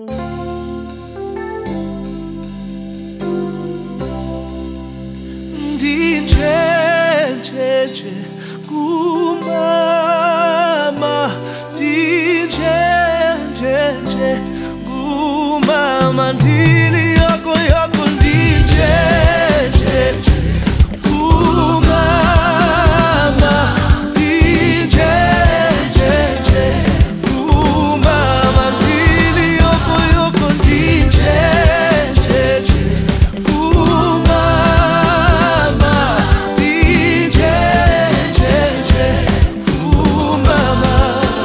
Ndinjenje kumama, ndinjenje kumama, ndili yako yako, ndinjenje kumama, ndinjenje kumama, ndili yako yako, ndinjenje kumama, ndinjenje kumama,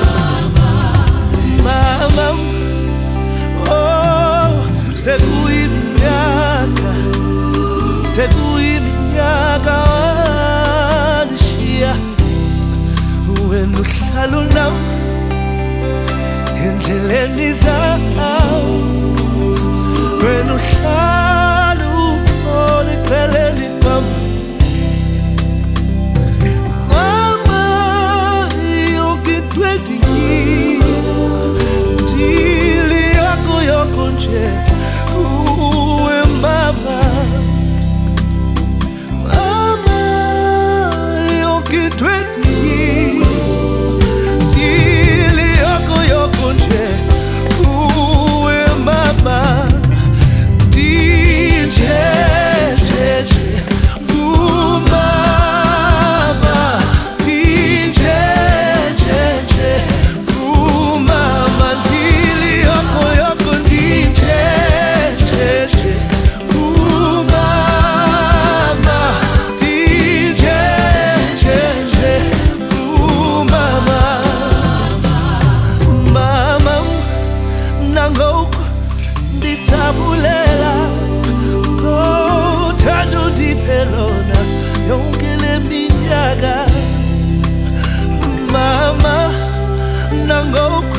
mama, oh, sekuyiminyaka wandishiya, wena uhlala nami endleleni zawo, wena uhlala ukhona eceleni kwami. Mama, yonke into ndili yako yoko nje kuwe mama. Mama, yonke into ndili yako yoko nje kuwe mama. Ndinjenje kumama, ndinjenje kumama, ndili yako yoko, ndinjenje kumama, ndinjenje kumama. Mama, nangoku ndisabulela ngothando ndiphelona yonke le minyaka. Mama, nangoku